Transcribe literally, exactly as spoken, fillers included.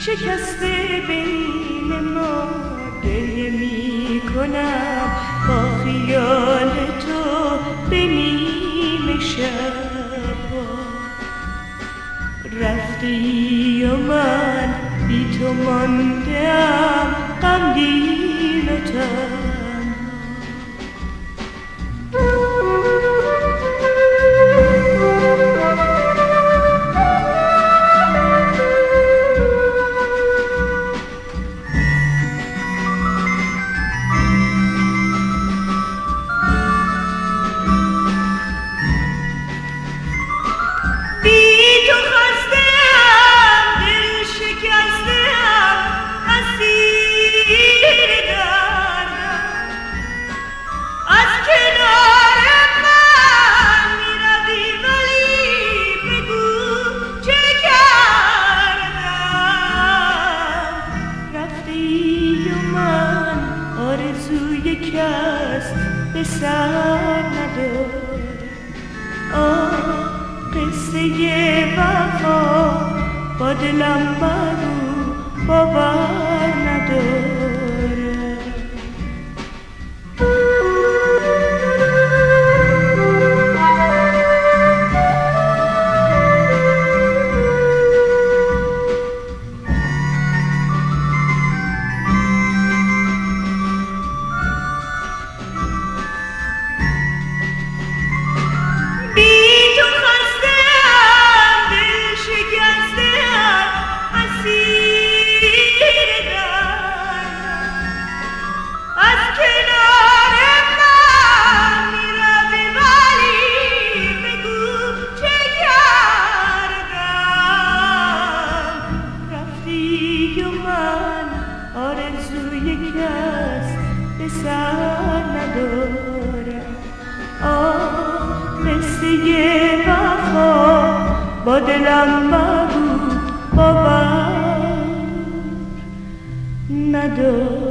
شکسته بین ما گریه می کنم با خیال تو به نیم شبا. رفتی و من بی تو ماندم غمگین و تنها. آرزوی کس به سر نداره. آه قصه وفا با دلم بگو باور نداره. آرزوی کس به سر نداره. آه قصه وفا با دلم بگو باور نداره.